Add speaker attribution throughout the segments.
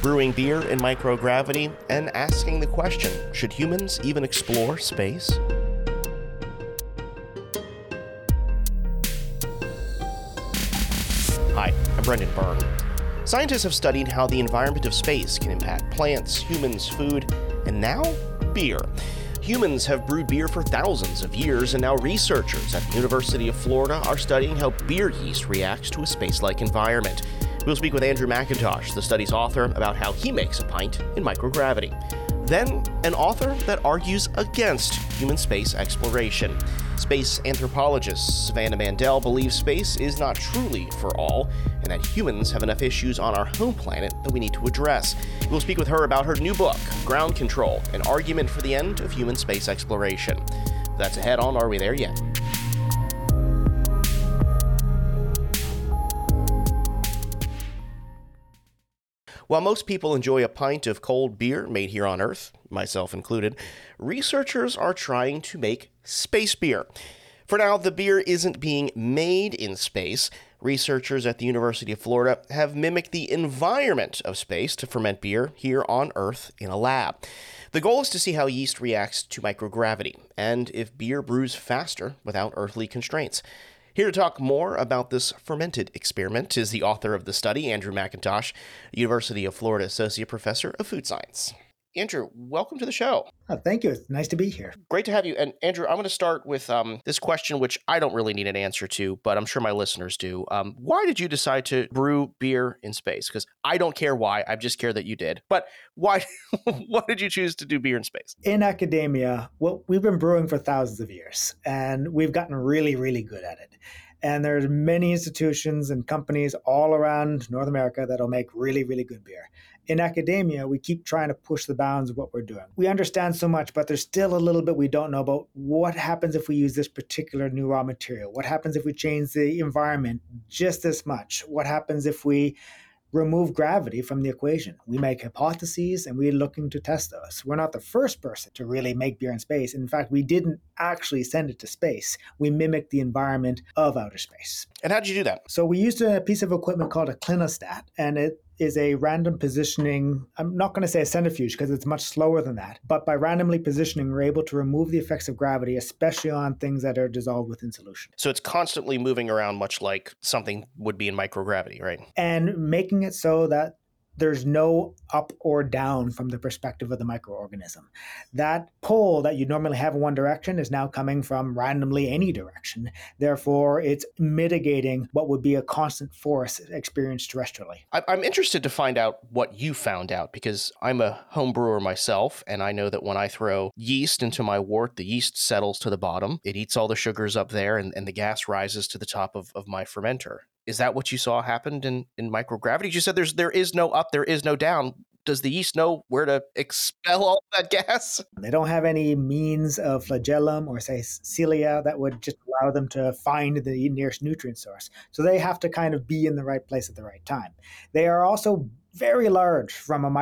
Speaker 1: brewing beer in microgravity, and asking the question, should humans even explore space? Hi, I'm Brendan Byrne. Scientists have studied how the environment of space can impact plants, humans, food, and now beer. Humans have brewed beer for thousands of years, and now researchers at the University of Florida are studying how beer yeast reacts to a space-like environment. We'll speak with Andrew McIntosh, the study's author, about how he makes a pint in microgravity. Then, an author that argues against human space exploration. Space anthropologist Savannah Mandel believes space is not truly for all, and that humans have enough issues on our home planet that we need to address. We'll speak with her about her new book, Ground Control, an argument for the end of human space exploration. That's ahead on Are We There Yet? While most people enjoy a pint of cold beer made here on Earth, myself included, researchers are trying to make space beer. For now, the beer isn't being made in space. Researchers at the University of Florida have mimicked the environment of space to ferment beer here on Earth in a lab. The goal is to see how yeast reacts to microgravity, and if beer brews faster without earthly constraints. Here to talk more about this fermented experiment is the author of the study, Andrew McIntosh, University of Florida Associate Professor of Food Science. Andrew, welcome to the show.
Speaker 2: Oh, thank you. It's nice to be here.
Speaker 1: Great to have you. And Andrew, I'm going to start with this question, which I don't really need an answer to, but I'm sure my listeners do. Why did you decide to brew beer in space? Because I don't care why. I just care that you did. But why? Why did you choose to do beer in space?
Speaker 2: In academia, well, we've been brewing for thousands of years, and we've gotten really, really good at it. And there's many institutions and companies all around North America that'll make really, really good beer. In academia, we keep trying to push the bounds of what we're doing. We understand so much, but there's still a little bit we don't know about what happens if we use this particular new raw material. What happens if we change the environment just this much? What happens if we remove gravity from the equation? We make hypotheses and we're looking to test those. We're not the first person to really make beer in space. In fact, we didn't actually send it to space. We mimicked the environment of outer space.
Speaker 1: And how did you do that?
Speaker 2: So we used a piece of equipment called a clinostat, and it is a random positioning. I'm not going to say a centrifuge because it's much slower than that. But by randomly positioning, we're able to remove the effects of gravity, especially on things that are dissolved within solution.
Speaker 1: So it's constantly moving around, much like something would be in microgravity, right?
Speaker 2: And making it so that there's no up or down from the perspective of the microorganism. That pull that you normally have in one direction is now coming from randomly any direction. Therefore, it's mitigating what would be a constant force experienced terrestrially.
Speaker 1: I'm interested to find out what you found out, because I'm a home brewer myself, and I know that when I throw yeast into my wort, the yeast settles to the bottom. It eats all the sugars up there, and the gas rises to the top of my fermenter. Is that what you saw happened in microgravity? You said there is no up, there is no down. Does the yeast know where to expel all that gas?
Speaker 2: They don't have any means of flagellum or, say, cilia that would just allow them to find the nearest nutrient source. So they have to kind of be in the right place at the right time. They are also very large from a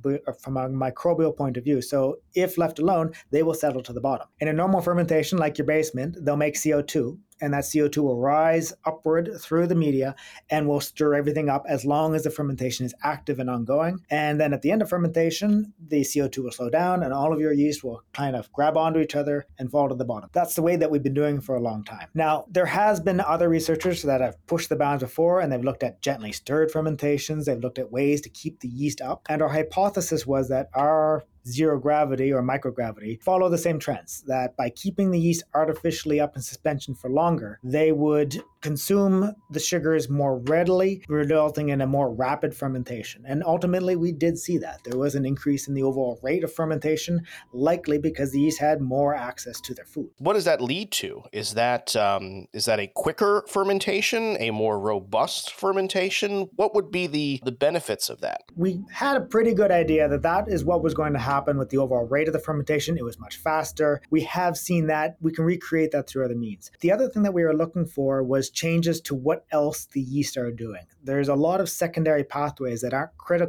Speaker 2: microbial point of view. So if left alone, they will settle to the bottom. In a normal fermentation, like your basement, they'll make CO2. And that CO2 will rise upward through the media and will stir everything up as long as the fermentation is active and ongoing. And then at the end of fermentation, the CO2 will slow down and all of your yeast will kind of grab onto each other and fall to the bottom. That's the way that we've been doing for a long time. Now, there has been other researchers that have pushed the bounds before, and they've looked at gently stirred fermentations. They've looked at ways to keep the yeast up. And our hypothesis was that our zero gravity or microgravity follow the same trends, that by keeping the yeast artificially up in suspension for longer, they would consume the sugars more readily, resulting in a more rapid fermentation. And ultimately, we did see that. There was an increase in the overall rate of fermentation, likely because the yeast had more access to their food.
Speaker 1: What does that lead to? Is that a quicker fermentation, a more robust fermentation? What would be the benefits of that?
Speaker 2: We had a pretty good idea that that is what was going to happen with the overall rate of the fermentation. It was much faster. We have seen that. We can recreate that through other means. The other thing that we were looking for was changes to what else the yeast are doing. There's a lot of secondary pathways that aren't critical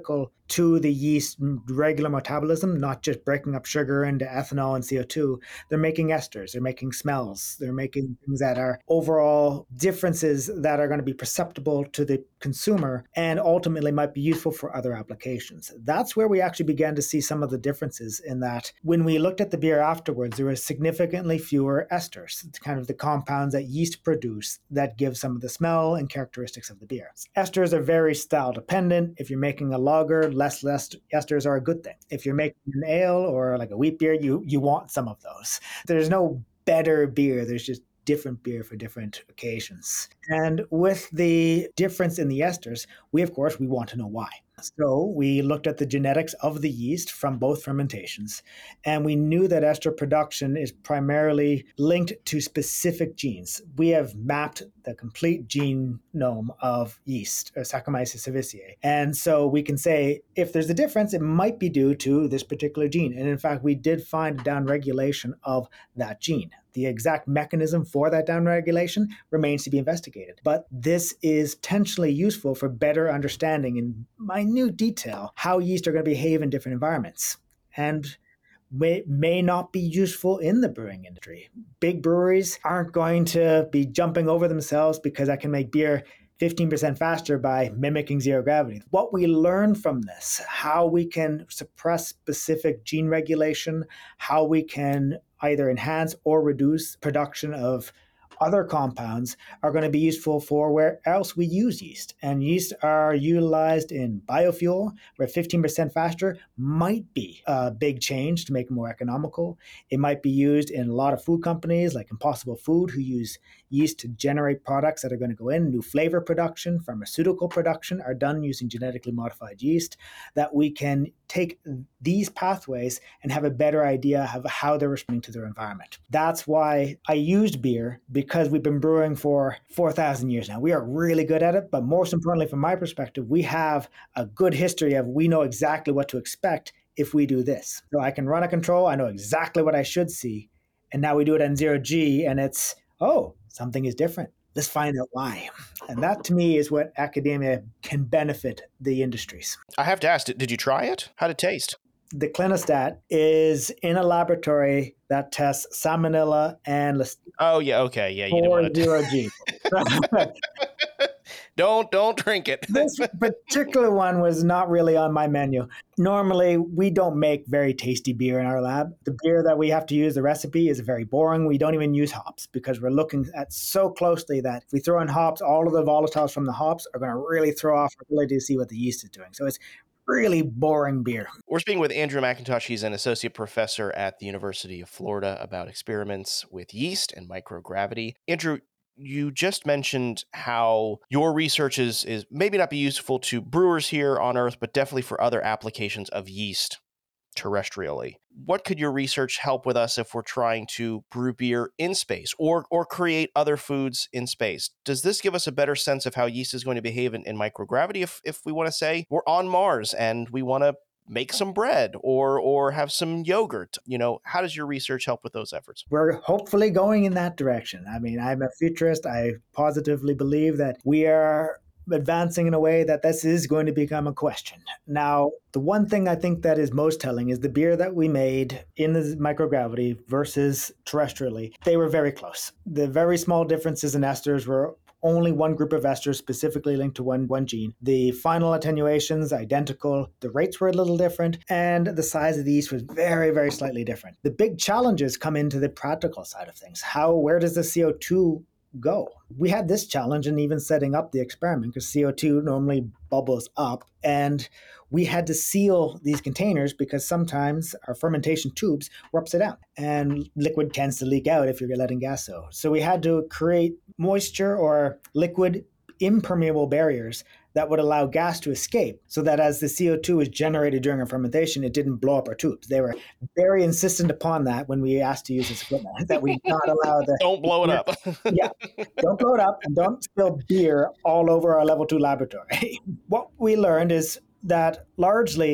Speaker 2: to the yeast regular metabolism, not just breaking up sugar into ethanol and CO2. They're making esters, they're making smells, they're making things that are overall differences that are going to be perceptible to the consumer and ultimately might be useful for other applications. That's where we actually began to see some of the differences, in that when we looked at the beer afterwards, there was significantly fewer esters, kind of the compounds that yeast produce that give some of the smell and characteristics of the beer. Esters are very style dependent. If you're making a lager, less esters are a good thing. If you're making an ale or like a wheat beer, you want some of those. There's no better beer. There's just different beer for different occasions. And with the difference in the esters, we want to know why. So we looked at the genetics of the yeast from both fermentations, and we knew that ester production is primarily linked to specific genes. We have mapped the complete genome of yeast, or Saccharomyces cerevisiae. And so we can say, if there's a difference, it might be due to this particular gene. And in fact, we did find a downregulation of that gene. The exact mechanism for that downregulation remains to be investigated. But this is potentially useful for better understanding in minute detail how yeast are going to behave in different environments, and may not be useful in the brewing industry. Big breweries aren't going to be jumping over themselves because I can make beer 15% faster by mimicking zero gravity. What we learn from this, how we can suppress specific gene regulation, how we can either enhance or reduce production of other compounds, are going to be useful for where else we use yeast. And yeast are utilized in biofuel, where 15% faster might be a big change to make it more economical. It might be used in a lot of food companies like Impossible Food, who use yeast to generate products that are going to go in. New flavor production, pharmaceutical production are done using genetically modified yeast, that we can take these pathways and have a better idea of how they're responding to their environment. That's why I used beer, because we've been brewing for 4,000 years now. We are really good at it, but most importantly, from my perspective, we have a good history of, we know exactly what to expect if we do this. So I can run a control, I know exactly what I should see, and now we do it on 0G, and it's, oh, something is different. Let's find out why. And that, to me, is what academia can benefit the industries.
Speaker 1: I have to ask, did you try it? How'd it taste?
Speaker 2: The clinostat is in a laboratory that tests salmonella and Listeria.
Speaker 1: Oh, yeah, okay. Yeah, you
Speaker 2: didn't
Speaker 1: want to...
Speaker 2: 0G.
Speaker 1: Don't drink it.
Speaker 2: This particular one was not really on my menu. Normally, we don't make very tasty beer in our lab. The beer that we have to use, the recipe, is very boring. We don't even use hops because we're looking at so closely that if we throw in hops, all of the volatiles from the hops are going to really throw off our ability to see what the yeast is doing. So it's really boring beer.
Speaker 1: We're speaking with Andrew McIntosh. He's an associate professor at the University of Florida about experiments with yeast and microgravity. Andrew, you just mentioned how your research is maybe not be useful to brewers here on Earth, but definitely for other applications of yeast terrestrially. What could your research help with us if we're trying to brew beer in space or create other foods in space? Does this give us a better sense of how yeast is going to behave in microgravity if we want to say we're on Mars and we want to make some bread or have some yogurt? How does your research help with those efforts?
Speaker 2: We're hopefully going in that direction. I mean, I'm a futurist. I positively believe that we are advancing in a way that this is going to become a question. Now, the one thing I think that is most telling is the beer that we made in the microgravity versus terrestrially. They were very close. The very small differences in esters were only one group of esters specifically linked to one gene. The final attenuations, identical. The rates were a little different, and the size of the yeast was very, very slightly different. The big challenges come into the practical side of things. Where does the CO2 go? We had this challenge in even setting up the experiment, because CO2 normally bubbles up, and we had to seal these containers because sometimes our fermentation tubes were upside down and liquid tends to leak out if you're letting gas out. So we had to create moisture or liquid impermeable barriers that would allow gas to escape, so that as the CO2 was generated during our fermentation, it didn't blow up our tubes. They were very insistent upon that when we asked to use this equipment, that we not allow the...
Speaker 1: Don't blow it up.
Speaker 2: Yeah, don't blow it up, and don't spill beer all over our level 2 laboratory. What we learned is that largely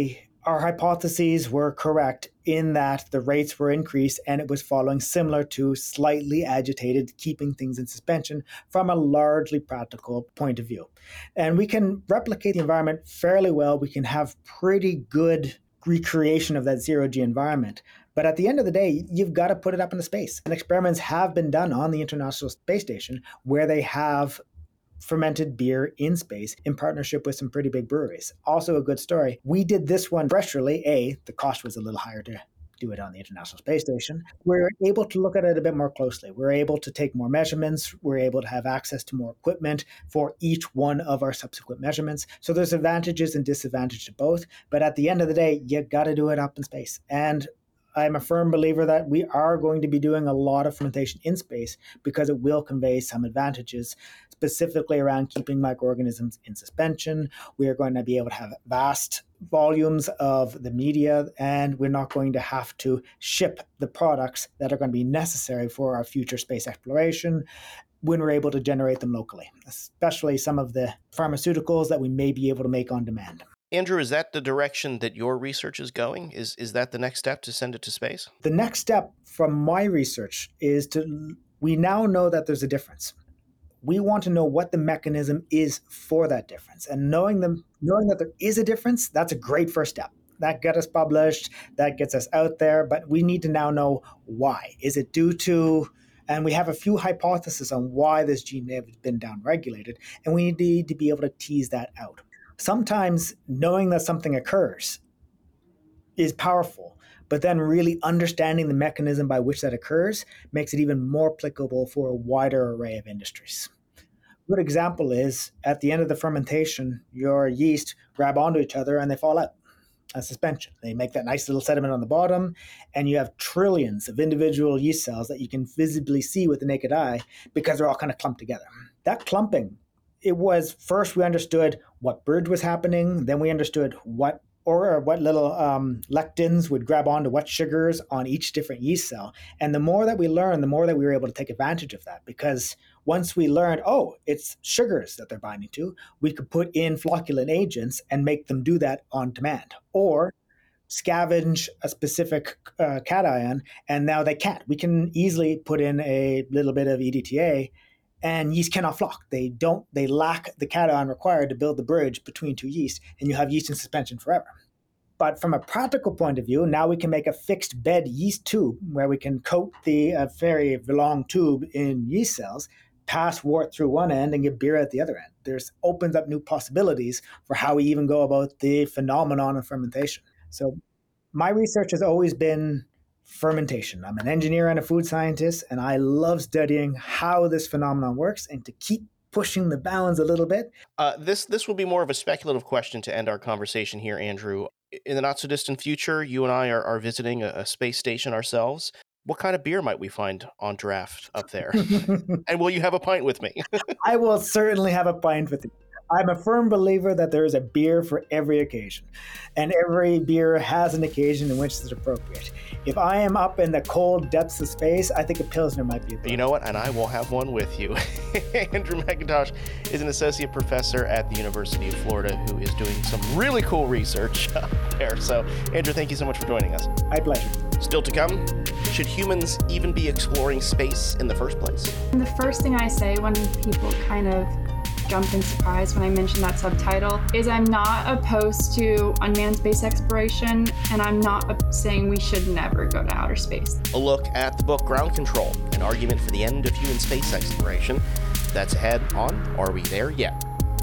Speaker 2: our hypotheses were correct in that the rates were increased and it was following similar to slightly agitated, keeping things in suspension from a largely practical point of view. And we can replicate the environment fairly well. We can have pretty good recreation of that zero-G environment. But at the end of the day, you've got to put it up into space. And experiments have been done on the International Space Station where they have fermented beer in space in partnership with some pretty big breweries. Also a good story. We did this one pressurely. The cost was a little higher to do it on the International Space Station. We're able to look at it a bit more closely. We're able to take more measurements. We're able to have access to more equipment for each one of our subsequent measurements. So there's advantages and disadvantages to both. But at the end of the day, you got to do it up in space. And I'm a firm believer that we are going to be doing a lot of fermentation in space because it will convey some advantages, specifically around keeping microorganisms in suspension. We are going to be able to have vast volumes of the media, and we're not going to have to ship the products that are going to be necessary for our future space exploration when we're able to generate them locally, especially some of the pharmaceuticals that we may be able to make on demand.
Speaker 1: Andrew, is that the direction that your research is going? Is that the next step, to send it to space?
Speaker 2: The next step from my research is we now know that there's a difference. We want to know what the mechanism is for that difference. And knowing that there is a difference, that's a great first step. That gets us published, that gets us out there, but we need to now know why. Is it due to, and we have a few hypotheses on why this gene may have been downregulated, and we need to be able to tease that out. Sometimes knowing that something occurs is powerful, but then really understanding the mechanism by which that occurs makes it even more applicable for a wider array of industries. A good example is at the end of the fermentation, your yeast grab onto each other and they fall out as suspension. They make that nice little sediment on the bottom, and you have trillions of individual yeast cells that you can visibly see with the naked eye because they're all kind of clumped together. That clumping, it was first we understood what bridge was happening, then we understood what little lectins would grab onto what sugars on each different yeast cell. And the more that we learned, the more that we were able to take advantage of that. Because once we learned, it's sugars that they're binding to, we could put in flocculant agents and make them do that on demand. Or scavenge a specific cation, and now they can't. We can easily put in a little bit of EDTA, and yeast cannot flock. They lack the cation required to build the bridge between two yeast, and you have yeast in suspension forever. But from a practical point of view, now we can make a fixed bed yeast tube where we can coat the very long tube in yeast cells, pass wort through one end, and get beer at the other end. There's opens up new possibilities for how we even go about the phenomenon of fermentation. So my research has always been fermentation. I'm an engineer and a food scientist, and I love studying how this phenomenon works and to keep pushing the bounds a little bit.
Speaker 1: This will be more of a speculative question to end our conversation here, Andrew. In the not-so-distant future, you and I are visiting a space station ourselves. What kind of beer might we find on draft up there? And will you have a pint with me?
Speaker 2: I will certainly have a pint with you. I'm a firm believer that there is a beer for every occasion, and every beer has an occasion in which it's appropriate. If I am up in the cold depths of space, I think a Pilsner might be a beer.
Speaker 1: You know what? And I will have one with you. Andrew McIntosh is an associate professor at the University of Florida who is doing some really cool research up there. So, Andrew, thank you so much for joining us.
Speaker 2: My pleasure.
Speaker 1: Still to come, should humans even be exploring space in the first place?
Speaker 3: And the first thing I say when people kind of jump in surprise when I mention that subtitle is I'm not opposed to unmanned space exploration, and I'm not saying we should never go to outer space.
Speaker 1: A look at the book Ground Control, an argument for the end of human space exploration. That's ahead on Are We There Yet?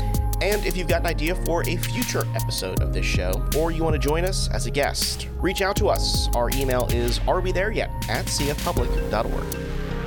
Speaker 1: And if you've got an idea for a future episode of this show, or you want to join us as a guest, reach out to us. Our email is arewethereyet@cfpublic.org.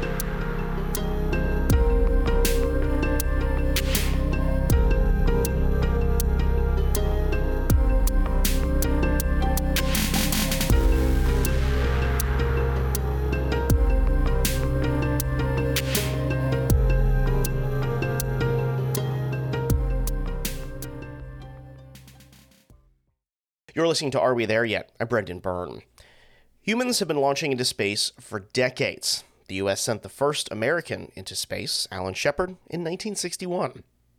Speaker 1: You're listening to Are We There Yet? I'm Brendan Byrne. Humans have been launching into space for decades. The U.S. sent the first American into space, Alan Shepard, in 1961.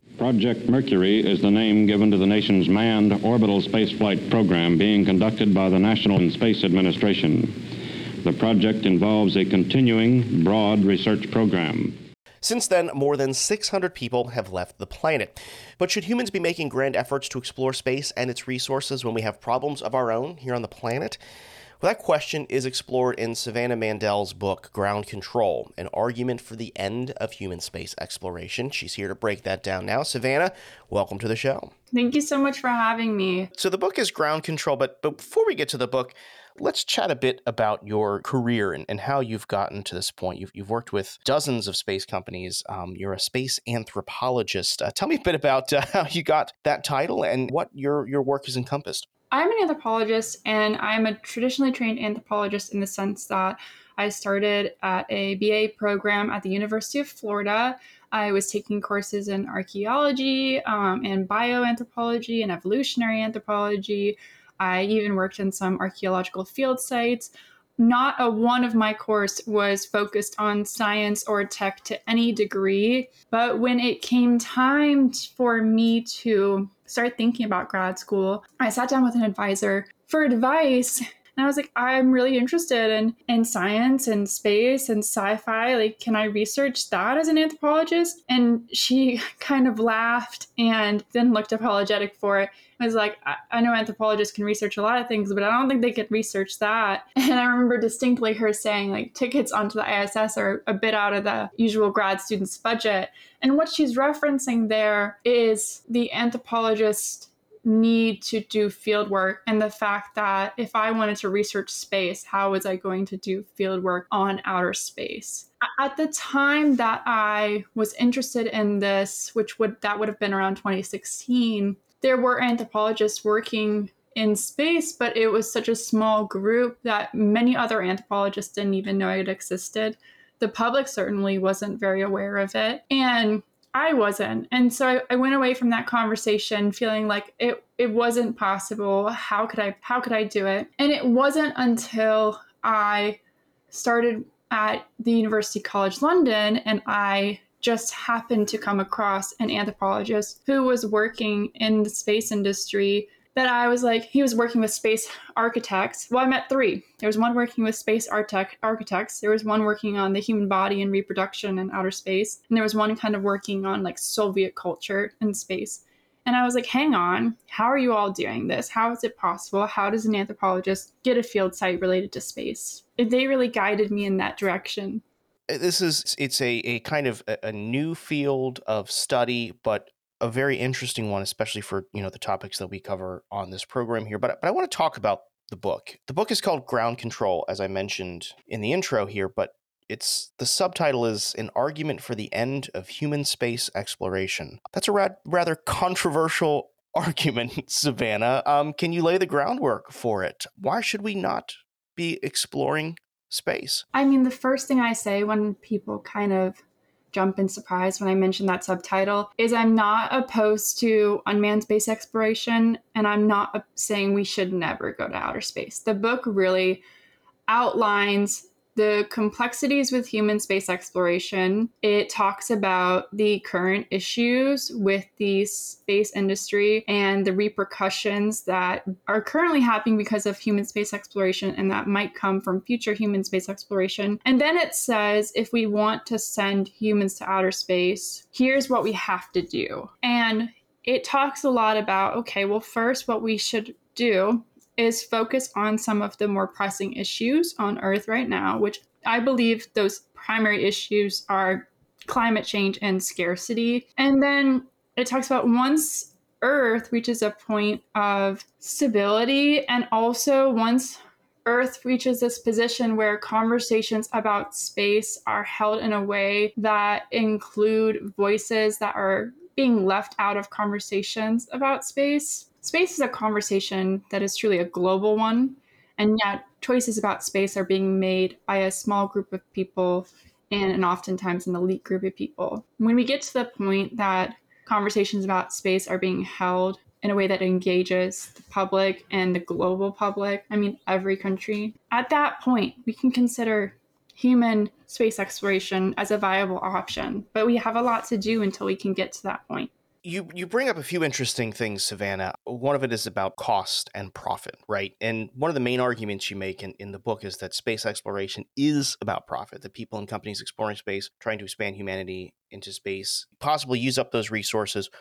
Speaker 4: Project Mercury is the name given to the nation's manned orbital spaceflight program being conducted by the National Space Administration. The project involves a continuing, broad research program.
Speaker 1: Since then, more than 600 people have left the planet. But should humans be making grand efforts to explore space and its resources when we have problems of our own here on the planet? Well, that question is explored in Savannah Mandel's book, Ground Control, an argument for the end of human space exploration. She's here to break that down now. Savannah, welcome to the show.
Speaker 3: Thank you so much for having me.
Speaker 1: So the book is Ground Control, but before we get to the book, let's chat a bit about your career and how you've gotten to this point. You've worked with dozens of space companies. You're a space anthropologist. Tell me a bit about how you got that title and what your work has encompassed.
Speaker 3: I'm an anthropologist, and I'm a traditionally trained anthropologist in the sense that I started at a BA program at the University of Florida. I was taking courses in archaeology and bioanthropology and evolutionary anthropology. I even worked in some archaeological field sites. Not a one of my course was focused on science or tech to any degree. But when it came time for me to start thinking about grad school, I sat down with an advisor for advice. And I was like, I'm really interested in science and space and sci-fi. Like, can I research that as an anthropologist? And she kind of laughed and then looked apologetic for it. I was like, I know anthropologists can research a lot of things, but I don't think they could research that. And I remember distinctly her saying, like, tickets onto the ISS are a bit out of the usual grad student's budget. And what she's referencing there is the anthropologist need to do field work and the fact that if I wanted to research space, how was I going to do field work on outer space? At the time that I was interested in this, that would have been around 2016, there were anthropologists working in space, but it was such a small group that many other anthropologists didn't even know it existed. The public certainly wasn't very aware of it. And I wasn't. And so I went away from that conversation feeling like it wasn't possible. How could I do it? And it wasn't until I started at the University College London and I just happened to come across an anthropologist who was working in the space industry that I was like, he was working with space architects. Well, I met three. There was one working with space architects. There was one working on the human body and reproduction in outer space. And there was one kind of working on like Soviet culture in space. And I was like, hang on, how are you all doing this? How is it possible? How does an anthropologist get a field site related to space? They really guided me in that direction.
Speaker 1: It's a kind of a new field of study, but a very interesting one, especially for, the topics that we cover on this program here. But I want to talk about the book. The book is called Ground Control, as I mentioned in the intro here, but the subtitle is An Argument for the End of Human Space Exploration. That's a rather controversial argument, Savannah. Can you lay the groundwork for it? Why should we not be exploring space?
Speaker 3: I mean, the first thing I say when people kind of jump in surprise when I mention that subtitle is I'm not opposed to unmanned space exploration, and I'm not saying we should never go to outer space. The book really outlines the complexities with human space exploration. It talks about the current issues with the space industry and the repercussions that are currently happening because of human space exploration and that might come from future human space exploration. And then it says, if we want to send humans to outer space, here's what we have to do. And it talks a lot about, okay, well, first, what we should do is focus on some of the more pressing issues on Earth right now, which I believe those primary issues are climate change and scarcity. And then it talks about once Earth reaches a point of stability, and also once Earth reaches this position where conversations about space are held in a way that include voices that are being left out of conversations about space. Space is a conversation that is truly a global one, and yet choices about space are being made by a small group of people and oftentimes an elite group of people. When we get to the point that conversations about space are being held in a way that engages the public and the global public, I mean, every country, at that point, we can consider human space exploration as a viable option. But we have a lot to do until we can get to that point.
Speaker 1: You bring up a few interesting things, Savannah. One of it is about cost and profit, right? And one of the main arguments you make in the book is that space exploration is about profit, that people and companies exploring space, trying to expand humanity into space, possibly use up those resources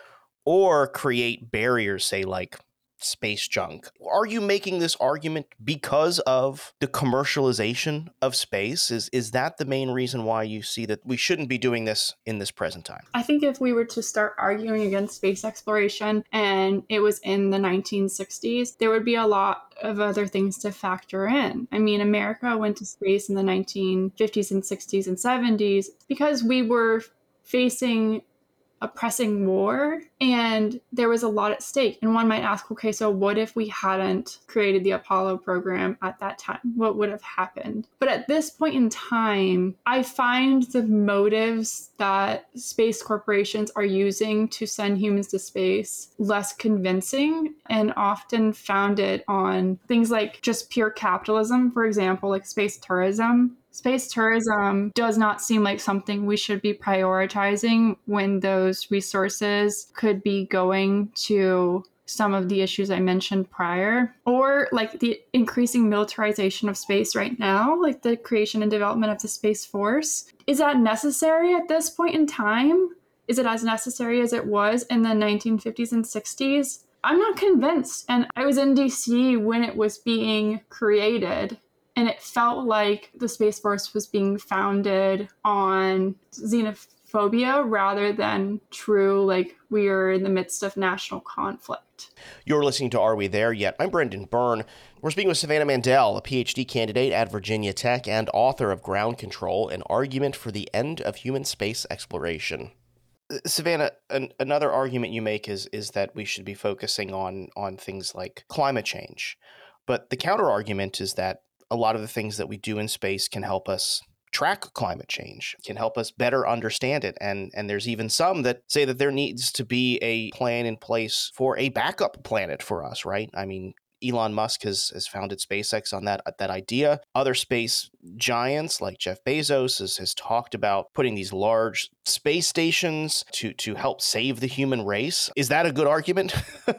Speaker 1: or create barriers, say, like space junk. Are you making this argument because of the commercialization of space? Is that the main reason why you see that we shouldn't be doing this in this present time?
Speaker 3: I think if we were to start arguing against space exploration and it was in the 1960s, there would be a lot of other things to factor in. I mean, America went to space in the 1950s and 60s and 70s because we were facing a pressing war and there was a lot at stake. And one might ask, okay, so what if we hadn't created the Apollo program at that time? What would have happened? But at this point in time, I find the motives that space corporations are using to send humans to space less convincing and often founded on things like just pure capitalism, for example, like space tourism. Space tourism does not seem like something we should be prioritizing when those resources could be going to some of the issues I mentioned prior, or like the increasing militarization of space right now, like the creation and development of the Space Force. Is that necessary at this point in time? Is it as necessary as it was in the 1950s and 60s? I'm not convinced. And I was in DC when it was being created. And it felt like the Space Force was being founded on xenophobia rather than true, like we are in the midst of national conflict.
Speaker 1: You're listening to Are We There Yet? I'm Brendan Byrne. We're speaking with Savannah Mandel, a PhD candidate at Virginia Tech and author of Ground Control, an argument for the end of human space exploration. Savannah, another argument you make is that we should be focusing on things like climate change. But the counter argument is that a lot of the things that we do in space can help us track climate change, can help us better understand it. And there's even some that say that there needs to be a plan in place for a backup planet for us, right? I mean, Elon Musk has founded SpaceX on that idea. Other space giants like Jeff Bezos has talked about putting these large space stations to help save the human race. Is that a good argument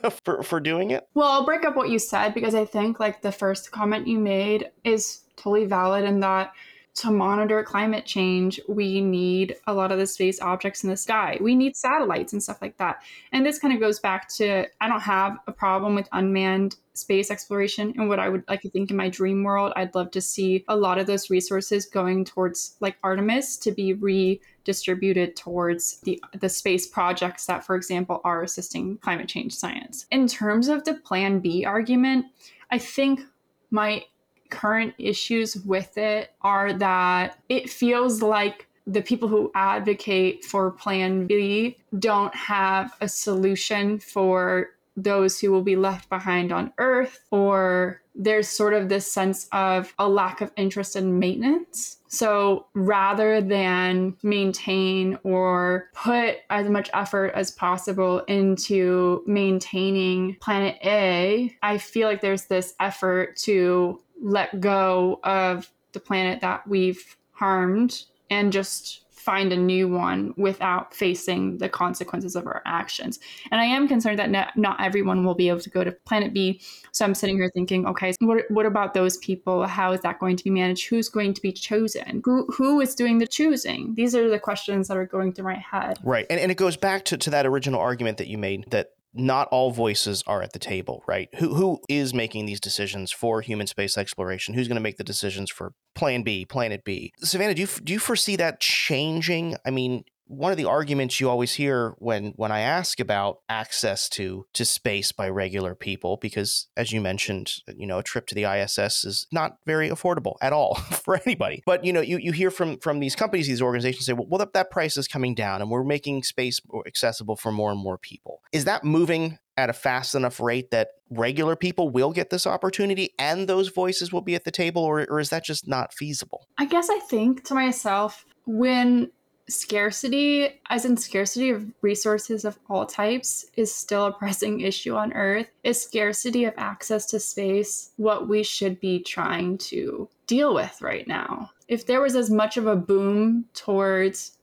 Speaker 1: for doing it?
Speaker 3: Well, I'll break up what you said because I think like the first comment you made is totally valid in that to monitor climate change, we need a lot of the space objects in the sky. We need satellites and stuff like that. And this kind of goes back to, I don't have a problem with unmanned space exploration and what I would like to think in my dream world. I'd love to see a lot of those resources going towards like Artemis to be redistributed towards the space projects that, for example, are assisting climate change science. In terms of the Plan B argument, I think my current issues with it are that it feels like the people who advocate for Plan B don't have a solution for those who will be left behind on Earth, or there's sort of this sense of a lack of interest in maintenance. So rather than maintain or put as much effort as possible into maintaining Planet A, I feel like there's this effort to let go of the planet that we've harmed and just find a new one without facing the consequences of our actions. And I am concerned that not everyone will be able to go to Planet B. So I'm sitting here thinking, okay, what about those people? How is that going to be managed? Who's going to be chosen? Who is doing the choosing? These are the questions that are going through my head.
Speaker 1: Right. And it goes back to that original argument that you made that not all voices are at the table, right? Who is making these decisions for human space exploration? Who's going to make the decisions for Plan B, Planet B? Savannah, do you foresee that changing? I mean, one of the arguments you always hear when I ask about access to space by regular people, because as you mentioned, a trip to the ISS is not very affordable at all for anybody. But you hear from these companies, these organizations say, well, that price is coming down and we're making space more accessible for more and more people. Is that moving at a fast enough rate that regular people will get this opportunity and those voices will be at the table, or is that just not feasible?
Speaker 3: I guess I think to myself, when scarcity, as in scarcity of resources of all types, is still a pressing issue on Earth, is scarcity of access to space what we should be trying to deal with right now? If there was as much of a boom towards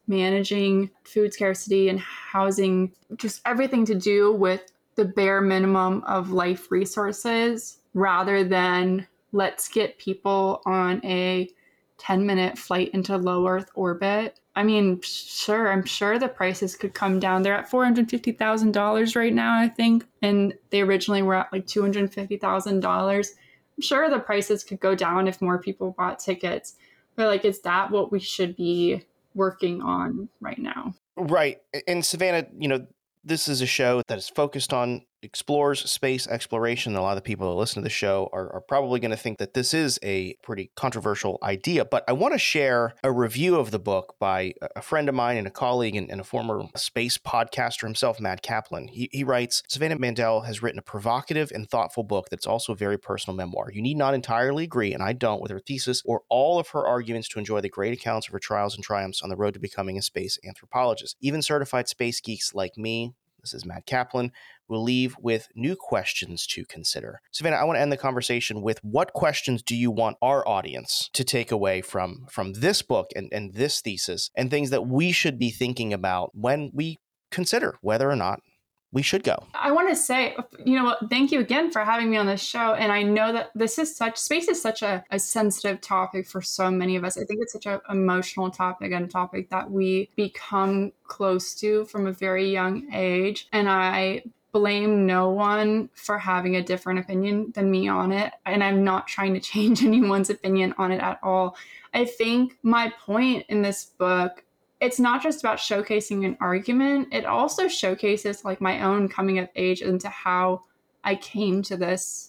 Speaker 3: managing food scarcity and housing, just everything to do with the bare minimum of life resources, rather than let's get people on a 10-minute flight into low Earth orbit. I mean, sure, I'm sure the prices could come down. They're at $450,000 right now, I think. And they originally were at like $250,000. I'm sure the prices could go down if more people bought tickets. But like, is that what we should be working on right now?
Speaker 1: Right. And Savannah, this is a show that is focused on explores space exploration. A lot of the people who listen to the show are probably going to think that this is a pretty controversial idea. But I want to share a review of the book by a friend of mine and a colleague and a former space podcaster himself, Matt Kaplan. He writes, Savannah Mandel has written a provocative and thoughtful book that's also a very personal memoir. You need not entirely agree, and I don't, with her thesis or all of her arguments to enjoy the great accounts of her trials and triumphs on the road to becoming a space anthropologist. Even certified space geeks like me, this is Matt Kaplan, will leave with new questions to consider. Savannah, I want to end the conversation with what questions do you want our audience to take away from this book and this thesis, and things that we should be thinking about when we consider whether or not we should go?
Speaker 3: I want to say, thank you again for having me on this show. And I know that space is such a sensitive topic for so many of us. I think it's such an emotional topic and a topic that we become close to from a very young age. And I blame no one for having a different opinion than me on it. And I'm not trying to change anyone's opinion on it at all. I think my point in this book, it's not just about showcasing an argument. It also showcases like my own coming of age into how I came to this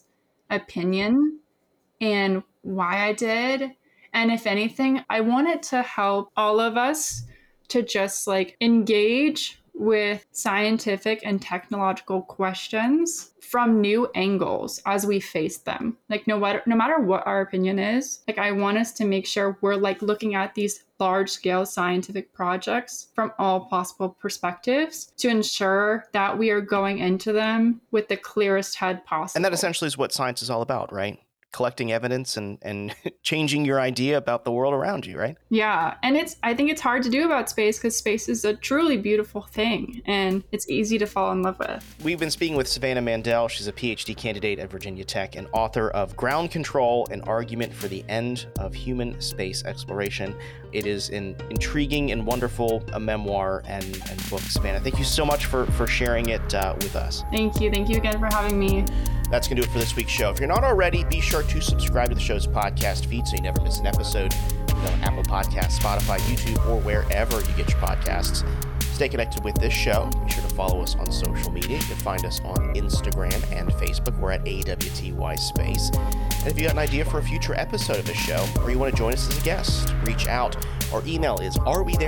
Speaker 3: opinion and why I did. And if anything, I wanted to help all of us to just like engage with scientific and technological questions from new angles as we face them. Like no matter what our opinion is, like I want us to make sure we're like looking at these large scale scientific projects from all possible perspectives to ensure that we are going into them with the clearest head possible.
Speaker 1: And that essentially is what science is all about, right? Collecting evidence and changing your idea about the world around you, right?
Speaker 3: Yeah. And I think it's hard to do about space because space is a truly beautiful thing and it's easy to fall in love with.
Speaker 1: We've been speaking with Savannah Mandel. She's a PhD candidate at Virginia Tech and author of Ground Control, an Argument for the End of Human Space Exploration. It is an intriguing and wonderful memoir and book, Savannah. Thank you so much for sharing it with us.
Speaker 3: Thank you. Thank you again for having me.
Speaker 1: That's going to do it for this week's show. If you're not already, be sure to subscribe to the show's podcast feed so you never miss an episode. On Apple Podcasts, Spotify, YouTube, or wherever you get your podcasts. Stay connected with this show. Be sure to follow us on social media. You can find us on Instagram and Facebook. We're at AWTY Space. And if you got an idea for a future episode of this show, or you want to join us as a guest, reach out. Our email is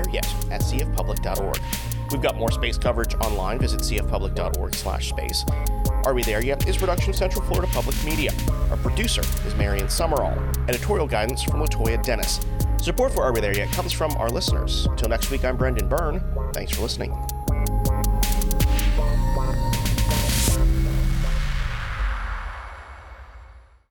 Speaker 1: arewethereyet@cfpublic.org. We've got more space coverage online. Visit cfpublic.org/space. Are We There Yet is production of Central Florida Public Media. Our producer is Marion Summerall. Editorial guidance from LaToya Dennis. Support for Are We There Yet comes from our listeners. Until next week, I'm Brendan Byrne. Thanks for listening.